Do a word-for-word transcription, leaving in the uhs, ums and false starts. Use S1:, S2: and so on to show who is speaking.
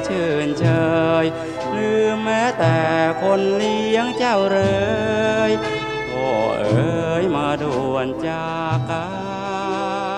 S1: ชื่นเชยลืมแม้แต่คนเลี้ยงเจ้าเลยโอ้เอ๋ยมาด่วนจากกัน